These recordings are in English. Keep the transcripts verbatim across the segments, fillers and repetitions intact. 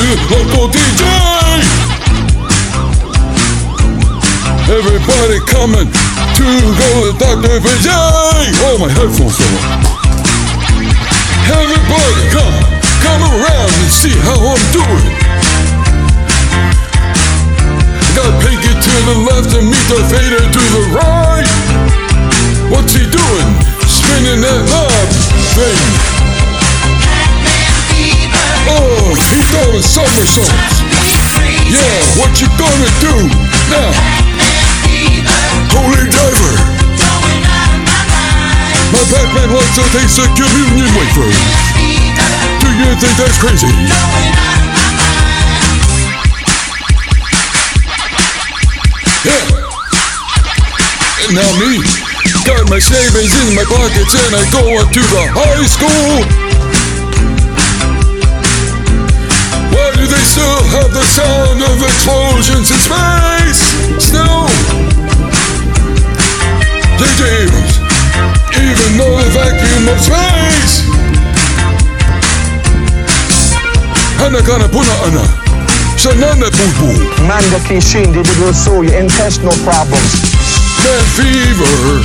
local D J. Everybody coming to go to Doctor Vijay. Oh, my headphones fell off. Everybody come, come around and see how I'm doing. Got Pinky to the left and meet the Vader to the right. What's he doing? Spinning that knob thing. Oh, he's throwing somersaults. Yeah, what you gonna do now? Holy diver. My Pac-Man likes to taste a communion wafer. Do you think that's crazy? Yeah. And now me, got my savings in my pockets and I go up to the high school. Why do they still have the sound of explosions in space? Still, J J Abrams, even though the vacuum of space. Hana kana puna ana, shanana boo boo. Manda kishin did it so your intestinal problems. Man fever.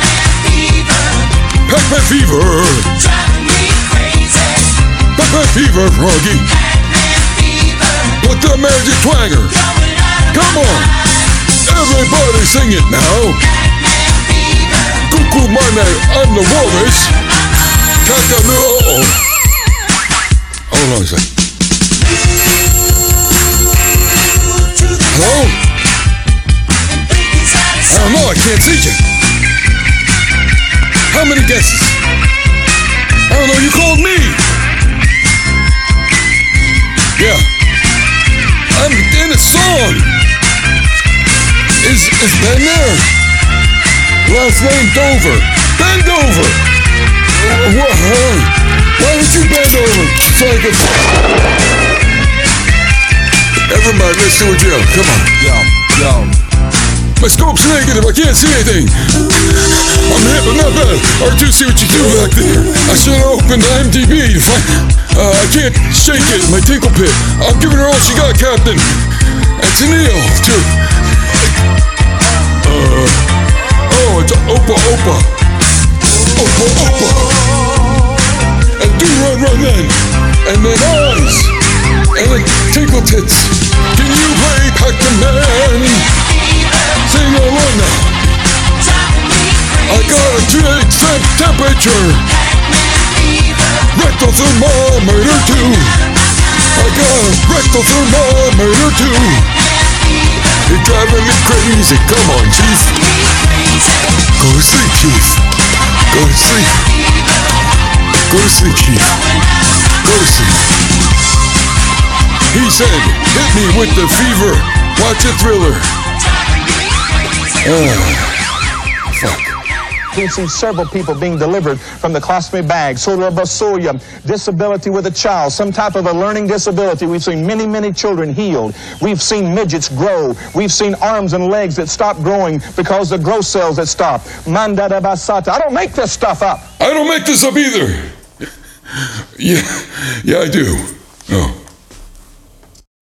Pac-Man fever. Driving me crazy. Pac-Man fever, Froggy. Put the magic twanger. Come on. Everybody sing it now. Cuckoo Mane, I'm the walrus. Kakanu, uh-oh. Hold on a second. Hello? I don't know, I can't see you. How many guesses? I don't know, you called me. Yeah. I'm in a song. Is is Ben there? Last name Dover. Bend over. What? Huh? Why would you bend over? So I could... Never mind, let's do a drill. Come on. Yo, yo. My scope's negative, I can't see anything. I'm hip, but not bad. R two, see what you do back there. I should have opened I M D B to find... Uh, I can't shake it, my tinkle pit. I'm giving her all she got, Captain. And Tennille, too. Uh, oh, it's Opa Opa. Opa Opa. And do run, run then. And then eyes. And then tinkle tits. Can you play Pac-Man? Sing along now. I got a teenage temp temperature. Rectal thermometer too. I got a rectal thermometer too. You're driving me crazy. Come on, Chief. Go to sleep, Chief. Go to sleep. Go to sleep, Chief. Go to sleep. He said, hit me with the fever. Watch a thriller. Oh, fuck. We've seen several people being delivered from the colostomy bag, Sotobasoya, disability with a child, some type of a learning disability. We've seen many, many children healed. We've seen midgets grow. We've seen arms and legs that stop growing because of growth cells that stop. Mandada basata. I don't make this stuff up. I don't make this up either. Yeah, yeah, I do. Oh.